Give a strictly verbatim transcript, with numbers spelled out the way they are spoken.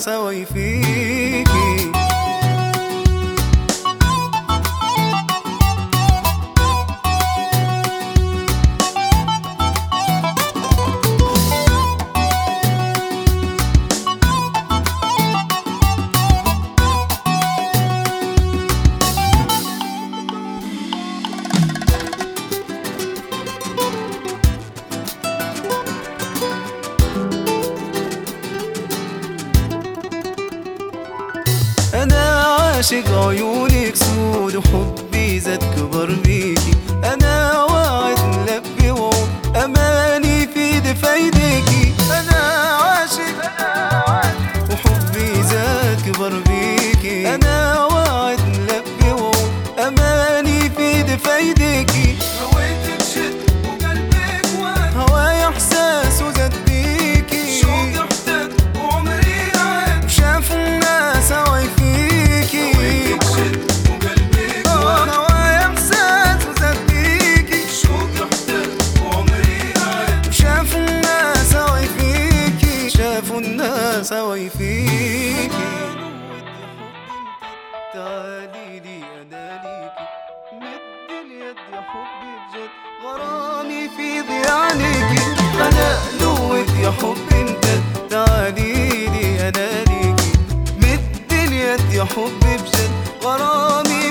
الناس هواي فيكي. أنا عاشق عيونك سود وحبي زاد كبر بيكي. أنا واعد ملبي وعود أماني في دفايديكي. أنا عاشق وحبي زاد كبر بيكي. أنا واعد ملبي وعود أماني في دفايديكي. هويتك شد وقلبك واد هواي إحساس وزاد بيكي. شوقي احتد وعمري عاد وشاف الناس هواي فيكي. هويتك شد وقلبك واد هواي إحساس وزاد بيكي. شوقي احتد وعمري عاد وشاف الناس هواي فيكي. شافوا الناس هواي فيكي. تعالي لي أنا ليكي مد اليد يا حبي بجد غرامي في ضياعليكي. أنا لود يا حبي امتد تعالي لي أنا ليكي مد اليد يا حبي بجد غرامي